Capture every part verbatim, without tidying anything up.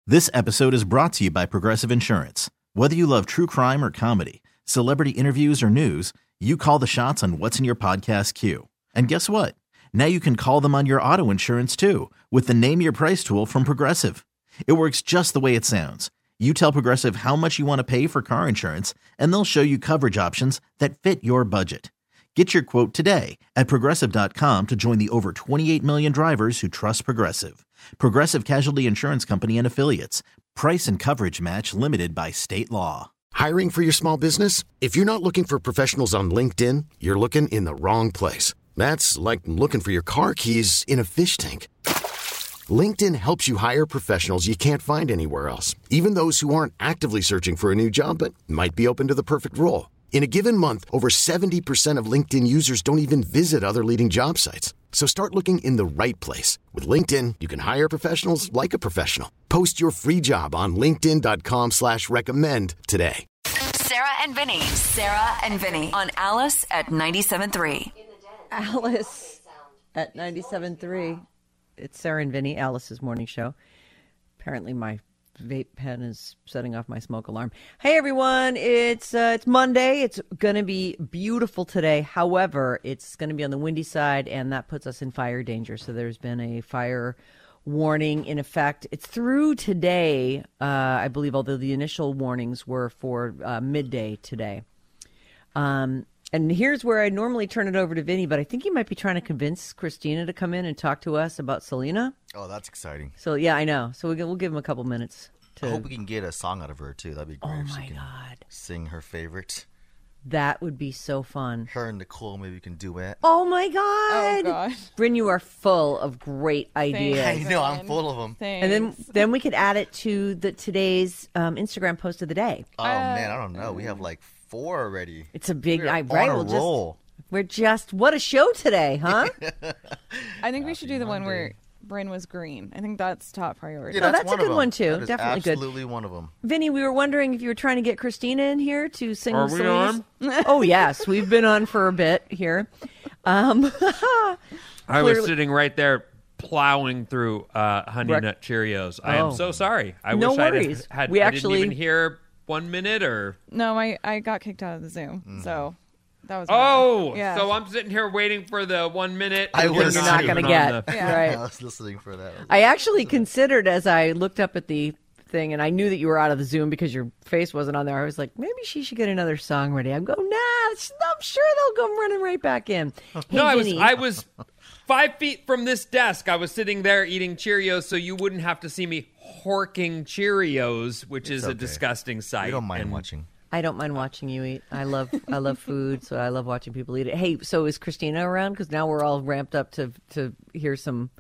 This episode is brought to you by Progressive Insurance. Whether you love true crime or comedy, celebrity interviews or news, you call the shots on what's in your podcast queue. And guess what? Now you can call them on your auto insurance too with the Name Your Price tool from Progressive. It works just the way it sounds. You tell Progressive how much you want to pay for car insurance, and they'll show you coverage options that fit your budget. Get your quote today at Progressive dot com to join the over twenty-eight million drivers who trust Progressive. Progressive Casualty Insurance Company and Affiliates. Price and coverage match limited by state law. Hiring for your small business? If you're not looking for professionals on LinkedIn, you're looking in the wrong place. That's like looking for your car keys in a fish tank. LinkedIn helps you hire professionals you can't find anywhere else, even those who aren't actively searching for a new job but might be open to the perfect role. In a given month, over seventy percent of LinkedIn users don't even visit other leading job sites. So start looking in the right place. With LinkedIn, you can hire professionals like a professional. Post your free job on linkedin dot com slash recommend today. Sarah and Vinny. Sarah and Vinny on Alice at ninety-seven point three. Alice at ninety-seven point three. It's Sarah and Vinny, Alice's morning show. Apparently my vape pen is setting off my smoke alarm. Hey everyone, it's uh, it's Monday. It's going to be beautiful today. However, it's going to be on the windy side, and that puts us in fire danger. So there's been a fire warning in effect. It's through today, uh, I believe, although the initial warnings were for uh, midday today. Um, and here's where I normally turn it over to Vinny, but I think he might be trying to convince Christina to come in and talk to us about Selena. Oh, that's exciting. So, yeah, I know. So we'll give him a couple minutes. To... I hope we can get a song out of her, too. That'd be great. Oh, if my she can God. Sing her favorite. That would be so fun. Her and Nicole, maybe we can duet. Oh, my God. Oh, God. Bryn, you are full of great ideas. I know, I'm full of them. Thanks. And then then we could add it to the today's um, Instagram post of the day. Oh, uh, man, I don't know. We have like four already. It's a big, We're I, on right? a We'll roll. Just, we're just, what a show today, huh? I think we should do the one where Bryn was green. I think that's top priority. Yeah, Oh, that's a one good of them. one, too. That is Definitely good. absolutely one of them. Vinny, we were wondering if you were trying to get Christina in here to sing Are the we Selena's- on? Oh, yes. We've been on for a bit here. Um, I was clearly- sitting right there plowing through uh, Honey Rec- Nut Cheerios. I Oh. am so sorry. I No wish I'd worries. had, had We I actually- didn't even hear one minute or No, I, I got kicked out of the Zoom. Mm-hmm. So that was oh, yeah. so I'm sitting here waiting for the one minute. I and was you're not too. going to on get. the- Yeah. Right. I was listening for that. I actually considered as I looked up at the thing, and I knew that you were out of the Zoom because your face wasn't on there. I was like, maybe she should get another song ready. I'm going, nah, I'm sure they'll go running right back in. Hey, No, I was Vinny. I was five feet from this desk. I was sitting there eating Cheerios, so you wouldn't have to see me horking Cheerios, which is a okay. disgusting sight. We don't mind And watching. I don't mind watching you eat. I love I love food, so I love watching people eat it. Hey, so is Christina around? Because now we're all ramped up to to hear some.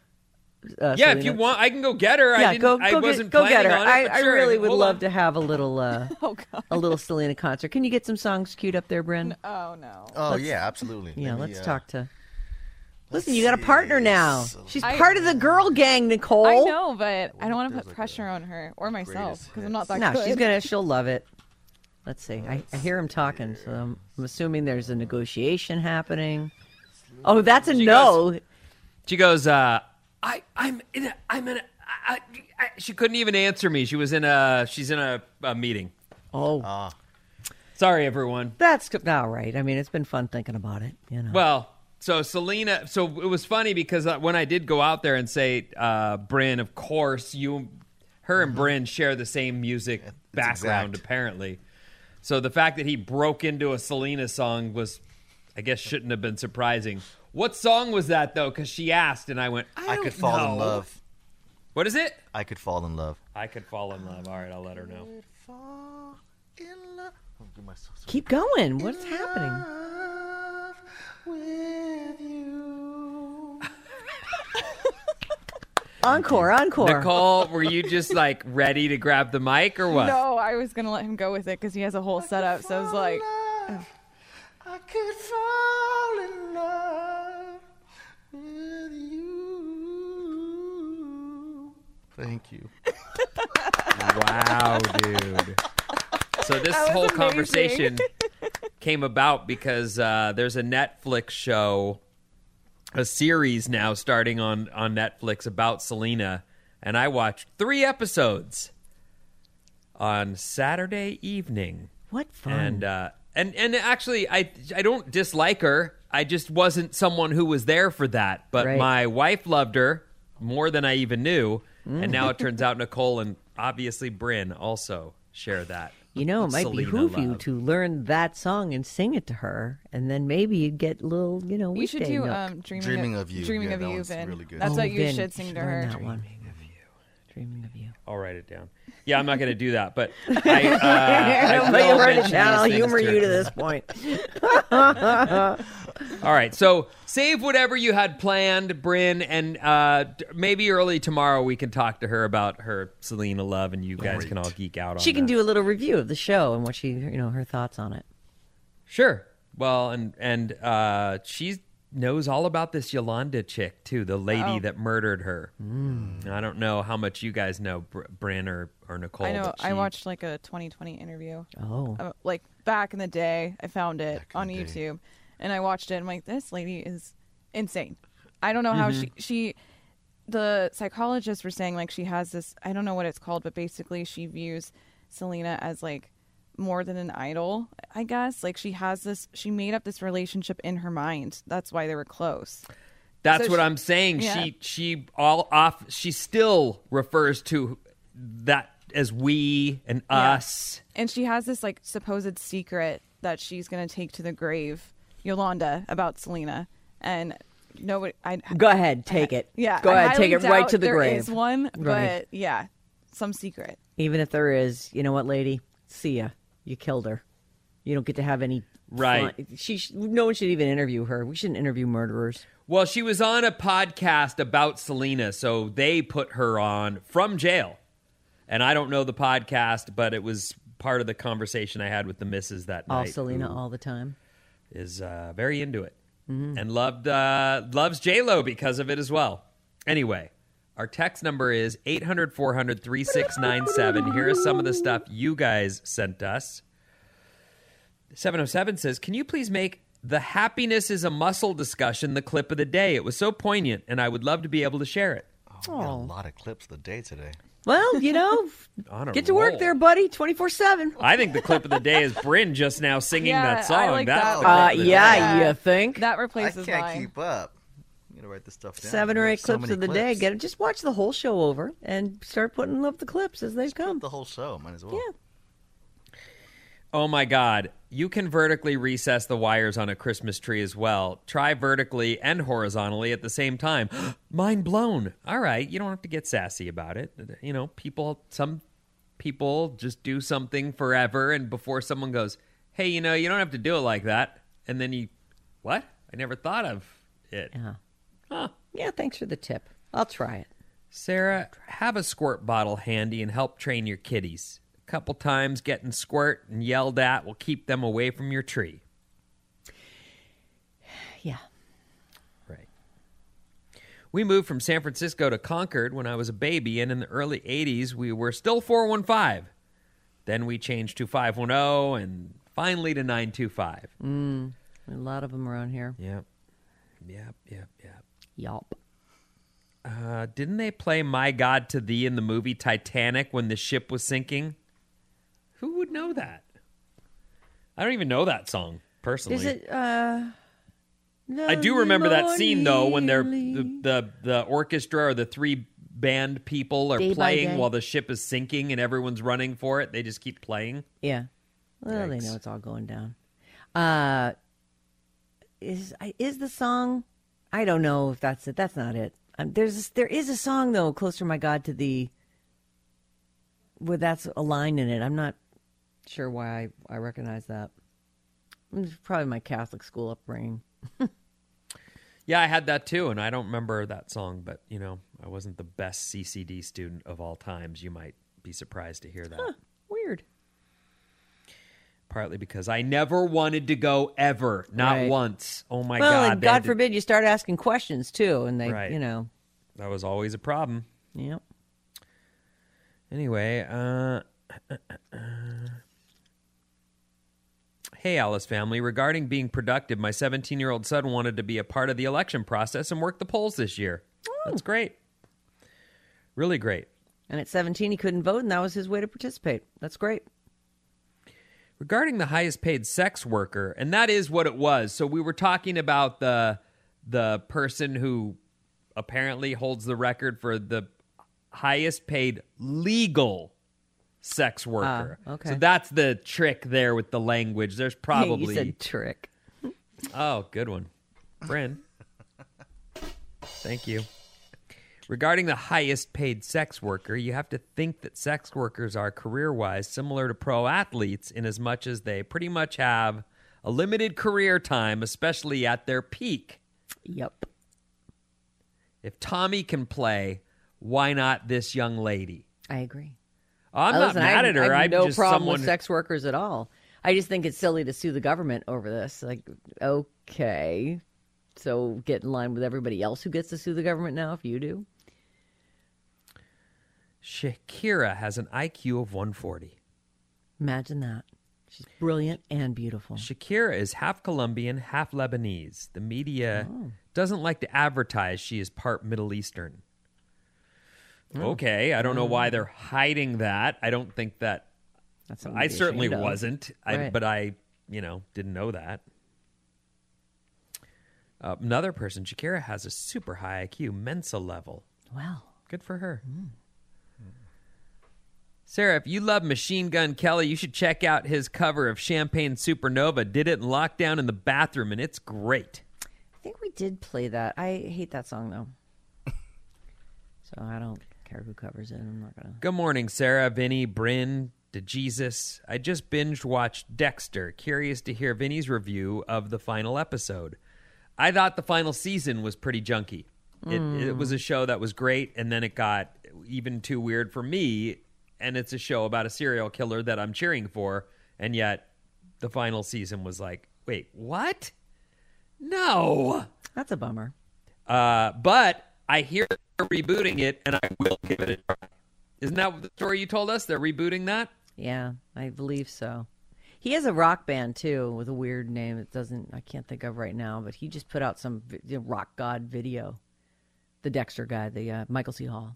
Uh, Yeah, Selena. if you want, I can go get her. I Yeah, didn't, go I go wasn't get, go get planning her. on it, I, but I sure, really would hold love on. to have a little uh, Oh, God. a little Selena concert. Can you get some songs queued up there, Bryn? Oh, no. Oh, Let's- yeah, absolutely. Yeah, Let me, let's uh, talk to. let's Listen, you got a partner see. now. So- She's I- part of the girl gang, Nicole. I know, but I don't want to There's put like pressure a on her or myself greatest because I'm not that No, good. she's gonna. She'll love it. Let's see. I, I hear him talking, so I'm, I'm assuming there's a negotiation happening. Oh, that's a She no. goes- She goes, uh, I, I'm in a, I'm in a, I, I, I, she couldn't even answer me. She was in a, she's in a, a meeting. Oh, Ah, Sorry, everyone. that's all right. I mean, it's been fun thinking about it. You know. Well, so Selena, so it was funny because uh, when I did go out there and say, uh, Bryn, of course, you, her and Bryn share the same music background, exact. apparently. So the fact that he broke into a Selena song was, I guess, shouldn't have been surprising. What song was that, though? Because she asked, and I went, I, I don't could fall know. in love. What is it? I could fall in love. I could fall in love. All right, I'll let her know. Fall in love. Oh, give myself some Keep going. What's happening? love with you. Encore, encore. Nicole, were you just like ready to grab the mic or what? No, I was going to let him go with it because he has a whole setup. So I was like, I could fall in love with you. Thank you. Wow, dude. So this That was whole amazing. conversation came about because uh, there's a Netflix show, a series now starting on, on Netflix about Selena. and I watched three episodes on Saturday evening. What fun. And uh, and and actually, I I don't dislike her. I just wasn't someone who was there for that. But Right. my wife loved her more than I even knew. And now it turns out Nicole and obviously Bryn also share that. You know, it might Selena behoove you love. to learn that song and sing it to her, and then maybe you'd get a little, you know, You should weekday do nook. um, dreaming, Dreaming of You. Dreaming Yeah, of that you, one's Vin. really good. That's Oh, what you Vin, should sing to learn her. that one. Dreaming of you. I'll write it down. Yeah, I'm not going to do that, but I, uh, I But you will write it mention down. these I'll things humor her. you to this point. All right, so save whatever you had planned, Bryn, and uh, d- maybe early tomorrow we can talk to her about her Selena love, and you guys Great. can all geek out on She can that. do a little review of the show and what she, you know, her thoughts on it. Sure. Well, and and uh, she knows all about this Yolanda chick too, the lady Oh. that murdered her. Mm. I don't know how much you guys know, Br- Bryn or, or Nicole. I know. but I she- watched like a twenty twenty interview. Oh. Uh, like back in the day, I found it Back in on the day. YouTube, and I watched it. I'm like, this lady is insane. I don't know how Mm-hmm. she she. The psychologists were saying like she has this. I don't know what it's called, but basically she views Selena as like more than an idol. I guess like she has this. She made up this relationship in her mind. That's why they were close. That's So what she- I'm saying. yeah. She she all off. She still refers to that as we and Yeah. us. And she has this like supposed secret that she's gonna take to the grave, Yolanda, about Selena. And nobody, I Go ahead, take it. yeah, Go I ahead, take highly it right doubt to the there grave. is one, Right. but yeah, some secret. Even if there is, you know what, lady? See ya. You killed her. You don't get to have any. Right. fun- She. sh- No one should even interview her. We shouldn't interview murderers. Well, she was on a podcast about Selena, so they put her on from jail. And I don't know the podcast, but it was part of the conversation I had with the missus that All night. Selena who all the time. is uh, very into it Mm-hmm. and loved uh, loves J-Lo because of it as well. Anyway, our text number is eight hundred, four hundred, thirty-six ninety-seven. Here is some of the stuff you guys sent us. seven oh seven says, can you please make the happiness is a muscle discussion the clip of the day? It was so poignant, and I would love to be able to share it. Oh, we got a lot of clips of the day today. Well, you know, On a get to work roll. there, buddy. twenty-four seven. I think the clip of the day is Bryn just now singing Yeah, that song. I like That's that the one. Uh, clip of the yeah, day. you think? That I replaces can't mine. keep up. I'm gonna write this stuff down. Seven or We eight have so clips many of the day. clips. Get it. Just watch the whole show over and start putting up the clips as they come. The whole show, might as well. Yeah. Oh my God. You can vertically recess the wires on a Christmas tree as well. Try vertically and horizontally at the same time. Mind blown. All right. You don't have to get sassy about it. You know, people, some people just do something forever, and before someone goes, hey, you know, you don't have to do it like that. And then you, what? I never thought of it. Yeah. Huh. Yeah, thanks for the tip. I'll try it. Sarah, have a squirt bottle handy and help train your kitties. A couple times getting squirt and yelled at will keep them away from your tree. Yeah. Right. We moved from San Francisco to Concord when I was a baby, and in the early eighties, we were still four one five. Then we changed to five one zero and finally to nine two five. A lot of them around here. Yep. Yep, yep, yep. Yup. Uh, didn't they play My God to Thee in the movie Titanic when the ship was sinking? Who would know that? I don't even know that song, personally. Is it, uh... I do remember that scene, though, when they're the, the, the orchestra or the three band people are Day by playing day. while the ship is sinking and everyone's running for it. They just keep playing. Yeah. Well, they Yikes. know it's all going down. Uh, is I- is the song? I don't know if that's it. That's not it. Um, there's there is a song though, "Closer, My God, to Thee," where that's a line in it. I'm not sure why I, I recognize that. It's probably my Catholic school upbringing. Yeah, I had that too, and I don't remember that song, but, you know, I wasn't the best C C D student of all times. You might be surprised to hear that. Huh, weird. Partly because I never wanted to go ever, not Right. once. Oh my well, God! and they had God to- forbid you start asking questions too, and they, Right. you know, that was always a problem. yep. Anyway, uh, hey, Alice family. Regarding being productive, my seventeen-year-old son wanted to be a part of the election process and work the polls this year. That's great. Really great. And at seventeen, he couldn't vote, and that was his way to participate. That's great. Regarding the highest paid sex worker, and that is what it was. So we were talking about the the person who apparently holds the record for the highest paid legal sex worker. Ah, okay. So that's the trick there with the language. There's probably... You said trick. Oh, good one. Bryn. Thank you. Regarding the highest paid sex worker, you have to think that sex workers are career-wise similar to pro athletes in as much as they pretty much have a limited career time, especially at their peak. Yep. If Tommy can play, why not this young lady? I agree. I'm Uh, not listen, mad I, at her. I have I'm no just problem someone with sex workers at all. I just think it's silly to sue the government over this. Like, okay, so get in line with everybody else who gets to sue the government now if you do. Shakira has an I Q of one forty. Imagine that. She's brilliant and beautiful. Shakira is half Colombian, half Lebanese. The media Oh. doesn't like to advertise she is part Middle Eastern. Oh. Okay, I don't know why they're hiding that. I don't think that. That's something to I be certainly ashamed of. wasn't, I, Right. but I, you know, didn't know that. Uh, another person, Shakira has a super high I Q, Mensa level. Wow. Good for her. Mm. Sarah, if you love Machine Gun Kelly, you should check out his cover of Champagne Supernova. Did it in lockdown in the bathroom, and it's great. I think we did play that. I hate that song, though. So I don't care who covers it. I'm not going to. Good morning, Sarah, Vinny, Bryn, DeJesus. I just binge watched Dexter. Curious to hear Vinny's review of the final episode. I thought the final season was pretty junky. It, Mm. it was a show that was great, and then it got even too weird for me. And it's a show about a serial killer that I'm cheering for, and yet the final season was like, wait, what? No. That's a bummer. Uh, but I hear they're rebooting it, and I will give it a try. Isn't that the story you told us? They're rebooting that? Yeah, I believe so. He has a rock band, too, with a weird name. It doesn't, I can't think of right now, but he just put out some vi- rock god video. The Dexter guy, the uh, Michael C. Hall.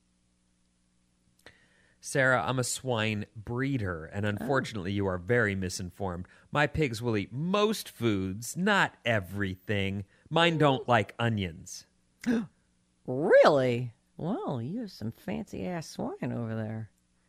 Sarah, I'm a swine breeder, and unfortunately, you are very misinformed. My pigs will eat most foods, not everything. Mine don't like onions. Really? Well, you have some fancy-ass swine over there.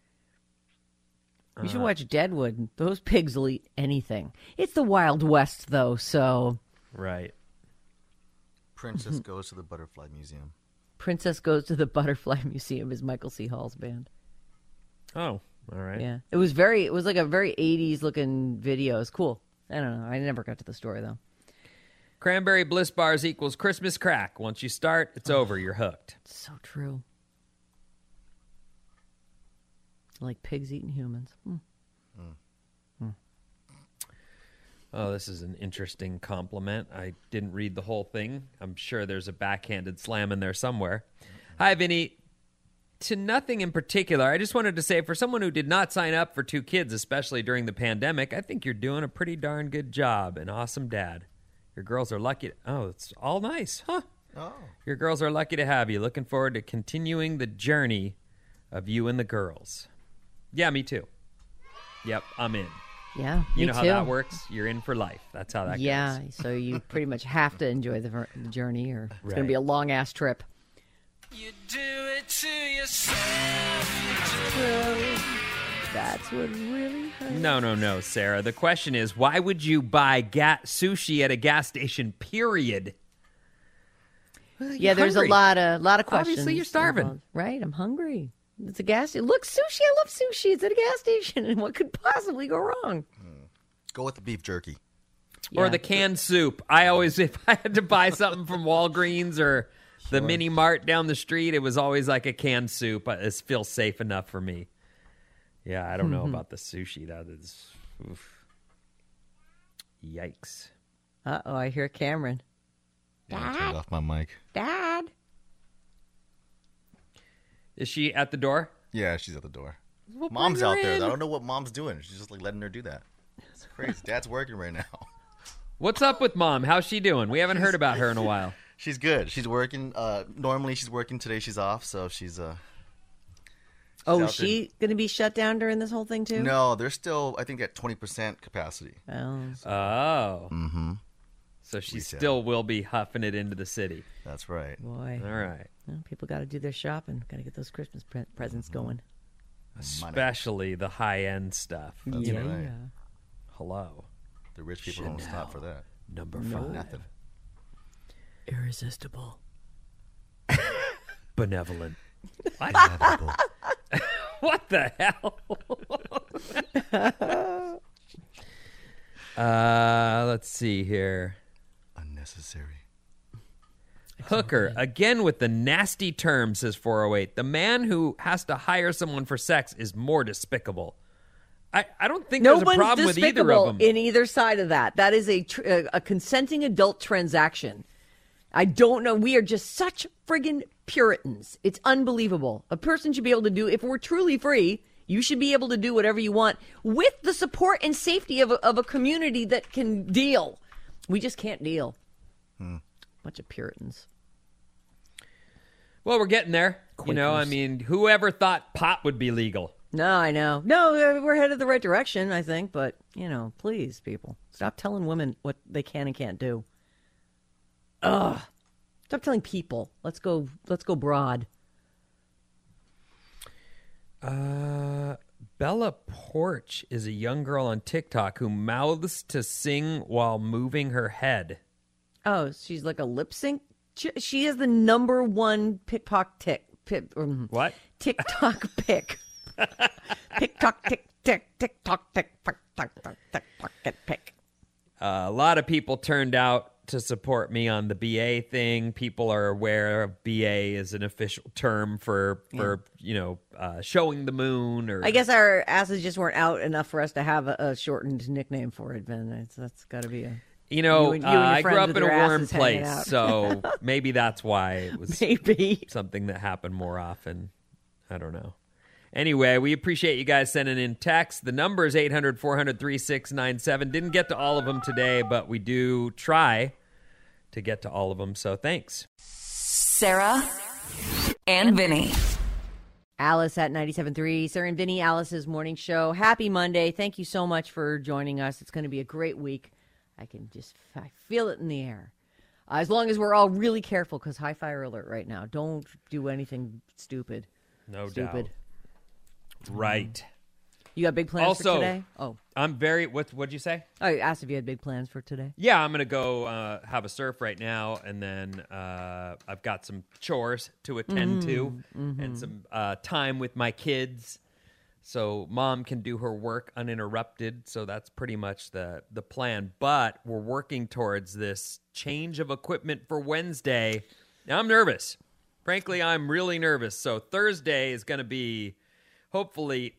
You should watch Deadwood. Those pigs will eat anything. It's the Wild West, though, so... Right. Princess Goes to the Butterfly Museum. Princess Goes to the Butterfly Museum is Michael C. Hall's band. Oh, all right. Yeah. It was very, it was like a very eighties-looking video. It's cool. I don't know. I never got to the story, though. Cranberry Bliss Bars equals Christmas crack. Once you start, it's over. You're hooked. It's so true. Like pigs eating humans. Hmm. Oh, this is an interesting compliment. I didn't read the whole thing. I'm sure there's a backhanded slam in there somewhere. Hi, Vinny. To nothing in particular, I just wanted to say, for someone who did not sign up for two kids, especially during the pandemic, I think you're doing a pretty darn good job. An awesome dad. Your girls are lucky. To, oh, it's all nice, huh? Oh. Your girls are lucky to have you. Looking forward to continuing the journey of you and the girls. Yeah, me too. Yep, I'm in. Yeah, You me know how too. that works? You're in for life. That's how that Yeah, goes. so you pretty much have to enjoy the, ver- the journey, or it's going Right. to be a long-ass trip. You do it to yourself. You do That's what really hurts. No, no, no, Sarah. The question is, why would you buy ga- sushi at a gas station, period? Well, Yeah, you're there's hungry. a lot of lot of questions. Obviously, you're starving. involved. Right, I'm hungry. It's a gas station. Look, sushi. I love sushi. It's at a gas station. And what could possibly go wrong? Go with the beef jerky. Or Yeah. the canned soup. I always, if I had to buy something from Walgreens or the mini mart down the street, it was always like a canned soup. Uh, It feels safe enough for me. Yeah, I don't know about the sushi. That is, oof. Yikes. Uh-oh, I hear Cameron. Yeah, I turned off my mic. Dad. Is she at the door? Yeah, she's at the door. Well, Mom's bring her out there. in. I don't know what Mom's doing. She's just like letting her do that. It's crazy. Dad's working right now. What's up with Mom? How's she doing? We haven't heard about her in a while. She's good. She's working. Uh, normally she's working. Today she's off, so she's uh, Oh, South is she going to be shut down during this whole thing too? No, they're still, I think, at twenty percent capacity. Oh, Oh. Mm-hmm. So she Retail. still will be huffing it into the city. That's right. boy. All right. Well, people got to do their shopping. Got to get those Christmas pre- presents going. Especially the high-end stuff. That's You know, right. hello. The rich people don't stop for that. Number five. Nothing. Irresistible. Benevolent. What? Inevitable. What the hell? uh, let's see here. Unnecessary. Hooker, again with the nasty term, says four oh eight. The man who has to hire someone for sex is more despicable. I, I don't think No there's a one's problem with either despicable of them. in either side of that. That is a tr- a, a consenting adult transaction. I don't know. We are just such friggin' Puritans. It's unbelievable. A person should be able to do, if we're truly free, you should be able to do whatever you want with the support and safety of a, of a community that can deal. We just can't deal. Hmm. Bunch of Puritans. Well, we're getting there. You know, I Quakers. mean, whoever thought pot would be legal? No, I know. No, we're headed the right direction, I think. But, you know, please, people, stop telling women what they can and can't do. Ugh. Stop telling people. Let's go. Let's go broad. Uh, Bella Porch is a young girl on TikTok who mouths to sing while moving her head. Oh, she's like a lip sync. She, she is the number one pickpocket tick. Pip, um, What? TikTok pick. TikTok tick tick TikTok tick tick tick tick pocket pick. Uh, a lot of people turned out to support me on the B A thing. People are aware of B A as an official term for, for you know, uh, showing the moon. Or I guess our asses just weren't out enough for us to have a, a shortened nickname for it, Ben. It's, that's got to be a. You know, You and- you uh, and your I grew friends up with in a your warm asses hanging place, out. so maybe that's why it was Maybe. something that happened more often. I don't know. Anyway, we appreciate you guys sending in texts. The number is eight hundred, four hundred, thirty-six ninety-seven. Didn't get to all of them today, but we do try to get to all of them, so thanks. Sarah and Vinny. Alice at ninety-seven point three, Sarah and Vinny, Alice's morning show. Happy Monday. Thank you so much for joining us. It's going to be a great week. I can just I feel it in the air. Uh, as long as we're all really careful, because high fire alert right now. Don't do anything stupid. No Stupid. doubt. Right. You got big plans Also, for today? Oh, I'm very, what, what'd you say? I asked if you had big plans for today. Yeah, I'm going to go uh, have a surf right now, and then uh, I've got some chores to attend to and some uh, time with my kids so mom can do her work uninterrupted. So that's pretty much the, the plan. But we're working towards this change of equipment for Wednesday. Now, I'm nervous. Frankly, I'm really nervous. So Thursday is going to be hopefully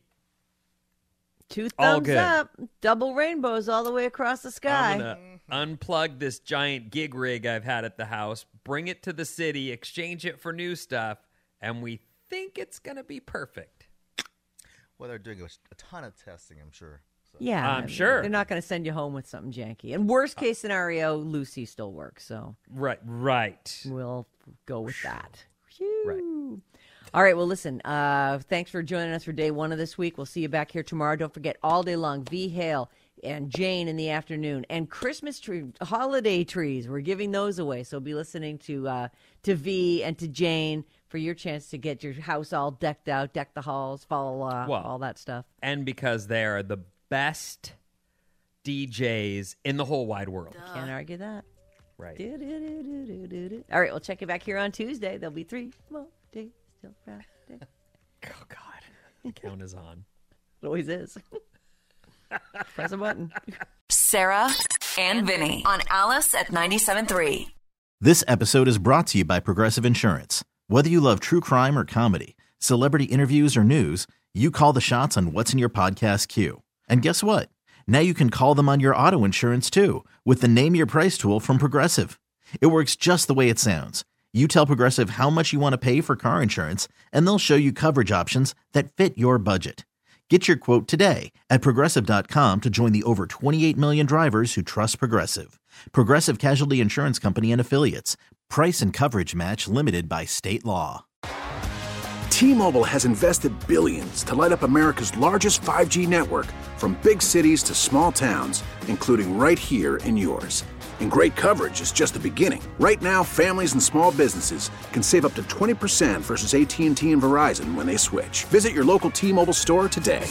Two All thumbs good. up, double rainbows all the way across the sky. I'm gonna unplug this giant gig rig I've had at the house, bring it to the city, exchange it for new stuff, and we think it's gonna be perfect. Well, they're doing a, a ton of testing, I'm sure. So. Yeah, I'm sure. They're not going to send you home with something janky. And worst case scenario, Lucy still works. So Right, right. we'll go with that. Right. Phew. All right. Well, listen, uh, thanks for joining us for day one of this week. We'll see you back here tomorrow. Don't forget, all day long, V. Hale and Jane in the afternoon, and Christmas tree, holiday trees. We're giving those away. So be listening to uh, to V and to Jane for your chance to get your house all decked out, deck the halls, fall, uh, Well, all that stuff. And because they are the best D Js in the whole wide world. Can't argue that. Right. Do-do-do-do-do-do. All right, we'll check you back here on Tuesday. There'll be three more days till Friday. It Oh, God. The count is on. always is. Press a button. Sarah and Vinny on Alice at ninety-seven point three. This episode is brought to you by Progressive Insurance. Whether you love true crime or comedy, celebrity interviews or news, you call the shots on what's in your podcast queue. And guess what? Now you can call them on your auto insurance too with the Name Your Price tool from Progressive. It works just the way it sounds. You tell Progressive how much you want to pay for car insurance, and they'll show you coverage options that fit your budget. Get your quote today at Progressive dot com to join the over twenty-eight million drivers who trust Progressive. Progressive Casualty Insurance Company and Affiliates. Price and coverage match limited by state law. T-Mobile has invested billions to light up America's largest five G network, from big cities to small towns, including right here in yours. And great coverage is just the beginning. Right now, families and small businesses can save up to twenty percent versus A T and T and Verizon when they switch. Visit your local T-Mobile store today.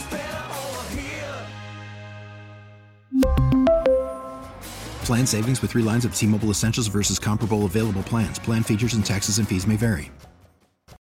Plan savings with three lines of T-Mobile Essentials versus comparable available plans. Plan features and taxes and fees may vary.